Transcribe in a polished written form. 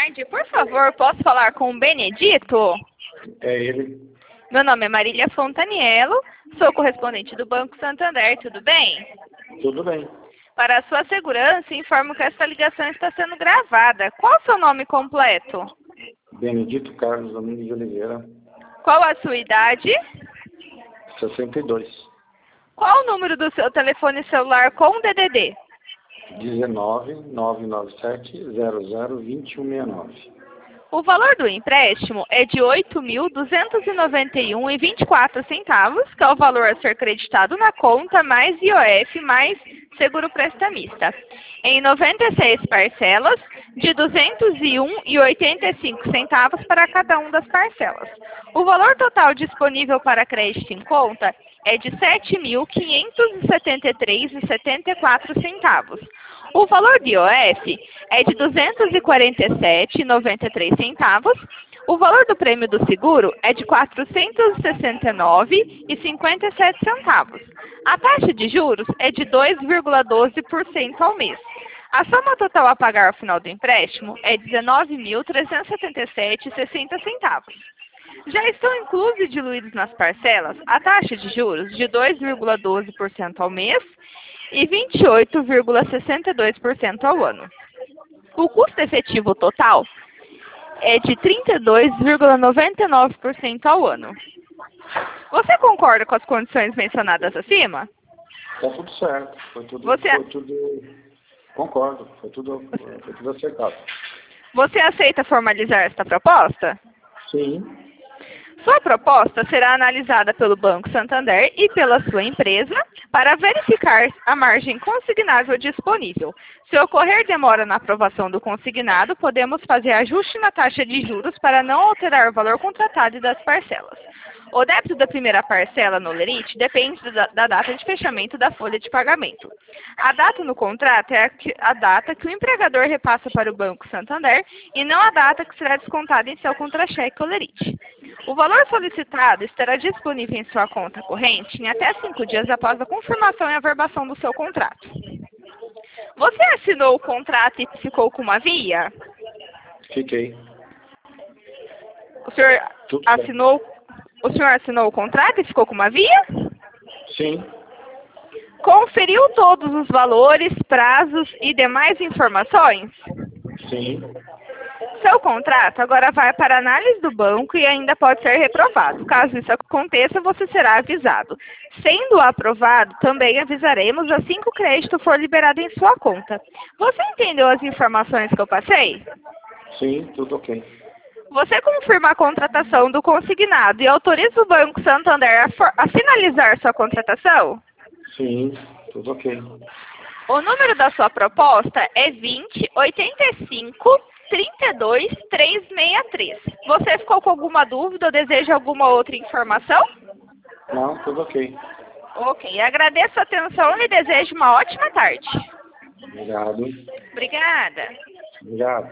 tarde. Por favor, posso falar com o Benedito? É ele. Meu nome é Marília Fontaniello, sou correspondente do Banco Santander, tudo bem? Tudo bem. Para a sua segurança, informo que esta ligação está sendo gravada. Qual o seu nome completo? Benedito Carlos Domingos de Oliveira, Qual a sua idade? 62. Qual o número do seu telefone celular com DDD? 19 997 00 2169. O valor do empréstimo é de R$ 8.291,24, que é o valor a ser creditado na conta, mais IOF, mais seguro prestamista, em 96 parcelas de R$ 201,85 para cada uma das parcelas. O valor total disponível para crédito em conta é de R$ 7.573,74. O valor de IOF é de R$ 247,93. O valor do prêmio do seguro é de R$ 469,57. A taxa de juros é de 2,12% ao mês. A soma total a pagar ao final do empréstimo é R$ 19.377,60. Já estão inclusos e diluídos nas parcelas a taxa de juros de 2,12% ao mês e 28,62% ao ano. O custo efetivo total é de 32,99% ao ano. Você concorda com as condições mencionadas acima? Tá tudo certo. Foi tudo. Concordo. Foi tudo acertado. Você aceita formalizar esta proposta? Sim. Sua proposta será analisada pelo Banco Santander e pela sua empresa para verificar a margem consignável disponível. Se ocorrer demora na aprovação do consignado, podemos fazer ajuste na taxa de juros para não alterar o valor contratado e das parcelas. O débito da primeira parcela no lerite depende da data de fechamento da folha de pagamento. A data no contrato é a data que o empregador repassa para o Banco Santander e não a data que será descontada em seu contra-cheque ou lerite. O valor solicitado estará disponível em sua conta corrente em até 5 dias após a confirmação e averbação do seu contrato. Você assinou o contrato e ficou com uma via? Fiquei. O senhor Tudo assinou o contrato e ficou com uma via? Sim. Conferiu todos os valores, prazos e demais informações? Sim. Seu contrato agora vai para análise do banco e ainda pode ser reprovado. Caso isso aconteça, você será avisado. Sendo aprovado, também avisaremos assim que o crédito for liberado em sua conta. Você entendeu as informações que eu passei? Sim, tudo ok. Você confirma a contratação do consignado e autoriza o Banco Santander a finalizar sua contratação? Sim, tudo ok. O número da sua proposta é 2085-32363. Você ficou com alguma dúvida ou deseja alguma outra informação? Não, tudo ok. Ok, agradeço a atenção e desejo uma ótima tarde. Obrigado. Obrigada. Obrigado.